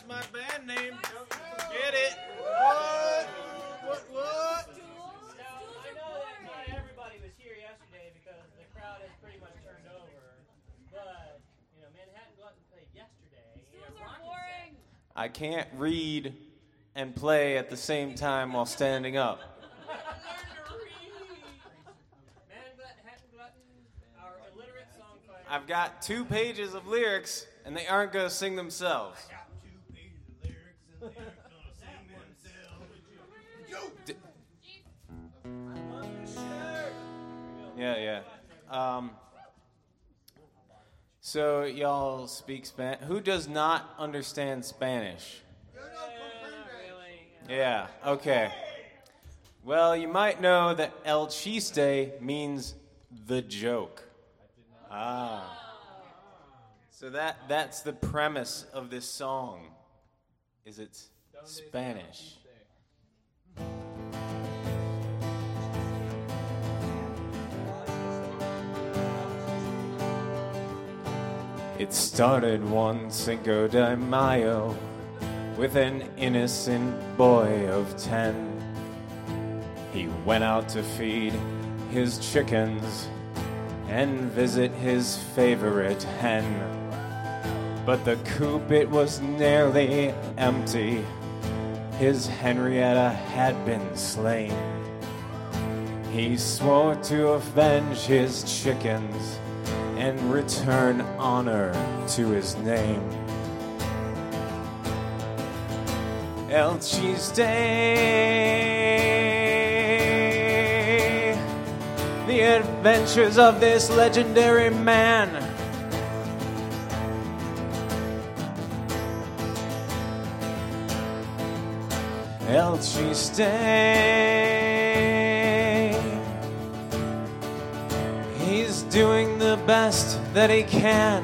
That's my band name. Get it? What? What? Now, I know that not everybody was here yesterday because the crowd has pretty much turned over. But, Manhattan Glutton played yesterday. Stools are boring. I can't read and play at the same time while standing up. Manhattan Glutton, our illiterate song fighter. I've got 2 pages of lyrics, and they aren't going to sing themselves. I got 2 pages of lyrics, and they're gonna sing themselves. Yeah. So y'all speak Spanish. Who does not understand Spanish? Yeah, okay. Well, you might know that El Chiste means the joke. So that's the premise of this song, is it's Spanish. It started one Cinco de Mayo with an innocent boy of 10. He went out to feed his chickens and visit his favorite hen. But the coop, it was nearly empty. His Henrietta had been slain. He swore to avenge his chickens and return honor to his name. El Chiste, the adventures of this legendary man. El Chiste, he's doing the best that he can.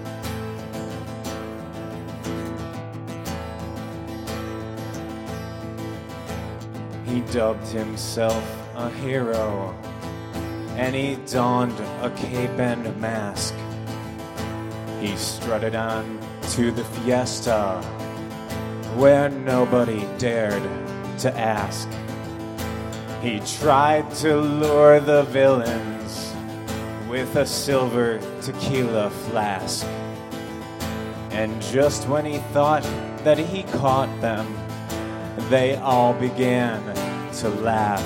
He dubbed himself a hero, and he donned a cape and a mask. He strutted on to the fiesta, where nobody dared to ask. He tried to lure the villains with a silver tequila flask. And just when he thought that he caught them, they all began to laugh.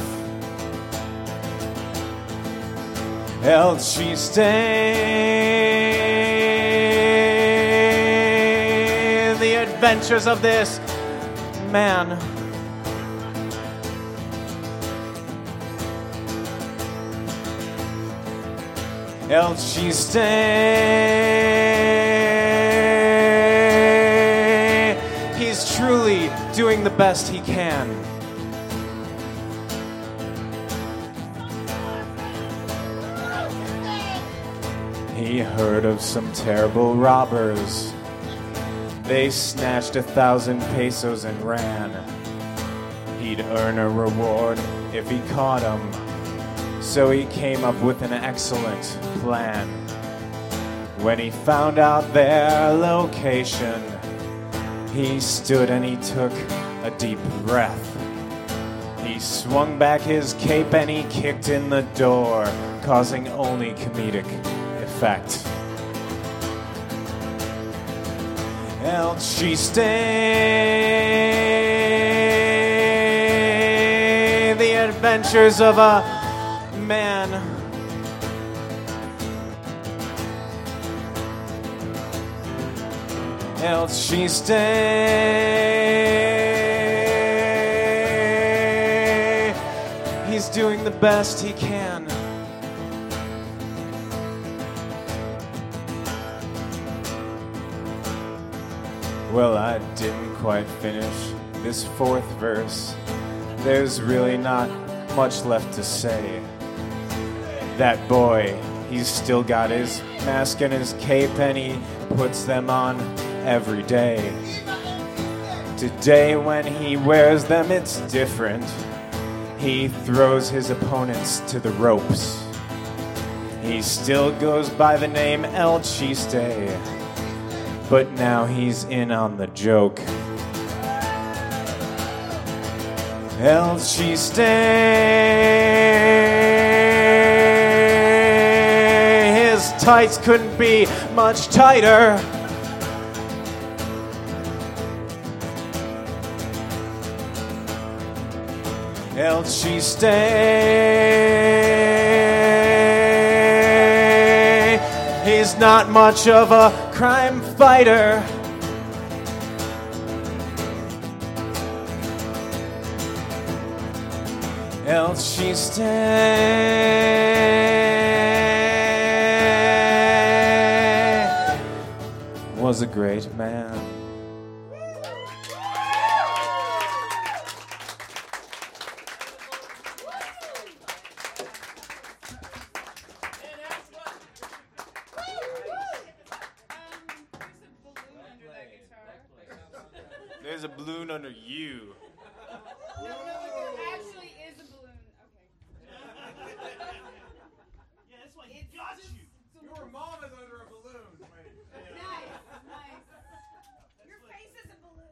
El Chiste, the adventures of this man. El Chiste, he's truly doing the best he can. He heard of some terrible robbers. They snatched 1,000 pesos and ran. He'd earn a reward if he caught them. So he came up with an excellent plan. When he found out their location, he stood and he took a deep breath. He swung back his cape and he kicked in the door, causing only comedic effect. El Chiste, the adventures of a man. El Chiste, he's doing the best he can. Well, I didn't quite finish this 4th verse. There's really not much left to say. That boy, he's still got his mask and his cape, and he puts them on every day. Today when he wears them, it's different. He throws his opponents to the ropes. He still goes by the name El Chiste. but now he's in on the joke. Elsie stay. His tights couldn't be much tighter. Elsie stay. He's not much of a crime fighter. Elsie stay was a great man. There's a balloon under you. No, actually,